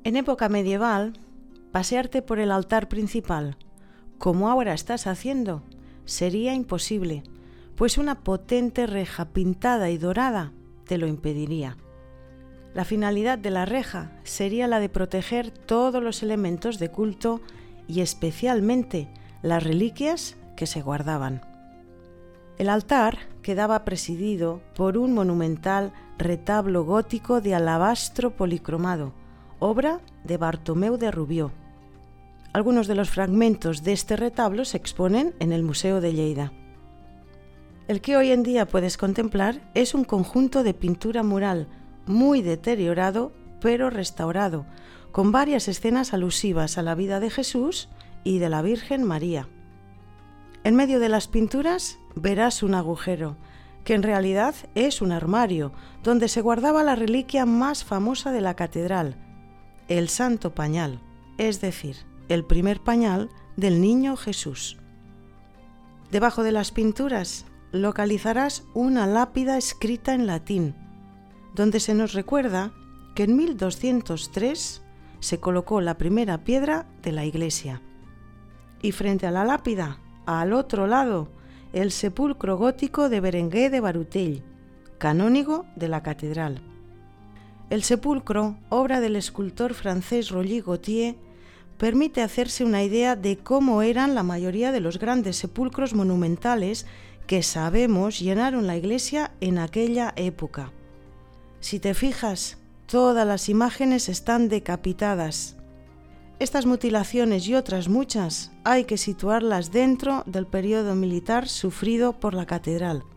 En época medieval, pasearte por el altar principal, como ahora estás haciendo, sería imposible, pues una potente reja pintada y dorada te lo impediría. La finalidad de la reja sería la de proteger todos los elementos de culto y especialmente las reliquias que se guardaban. El altar quedaba presidido por un monumental retablo gótico de alabastro policromado, obra de Bartomeu de Rubió. Algunos de los fragmentos de este retablo se exponen en el Museo de Lleida. El que hoy en día puedes contemplar es un conjunto de pintura mural muy deteriorado pero restaurado, con varias escenas alusivas a la vida de Jesús y de la Virgen María. En medio de las pinturas verás un agujero, que en realidad es un armario, donde se guardaba la reliquia más famosa de la catedral, el Santo Pañal, es decir, el primer pañal del niño Jesús. Debajo de las pinturas localizarás una lápida escrita en latín, donde se nos recuerda que en 1203 se colocó la primera piedra de la iglesia. Y frente a la lápida, al otro lado, el sepulcro gótico de Berenguer de Barutell, canónigo de la catedral. El sepulcro, obra del escultor francés Roger Gautier, permite hacerse una idea de cómo eran la mayoría de los grandes sepulcros monumentales que sabemos llenaron la iglesia en aquella época. Si te fijas, todas las imágenes están decapitadas. Estas mutilaciones y otras muchas hay que situarlas dentro del periodo militar sufrido por la catedral.